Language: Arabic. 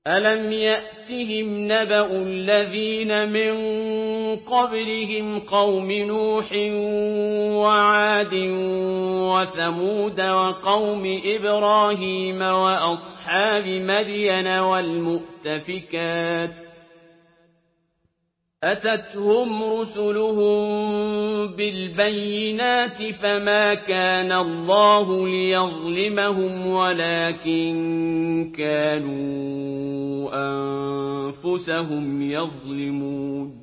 أَلَمْ يَأْتِهِمْ نَبَأُ الَّذِينَ مِن قَبْلِهِمْ قَوْمِ نُوحٍ وَعَادٍ وَثَمُودَ وَقَوْمِ إِبْرَاهِيمَ وَأَصْحَابِ مَدْيَنَ وَالْمُؤْتَفِكَاتِ ۚ أَتَتْهُمْ رُسُلُهُم بِالْبَيِّنَاتِ فَمَا كَانَ اللَّهُ لِيَظْلِمَهُمْ وَلَٰكِن كَانُوا أَنفُسَهُمْ يَظْلِمُونَ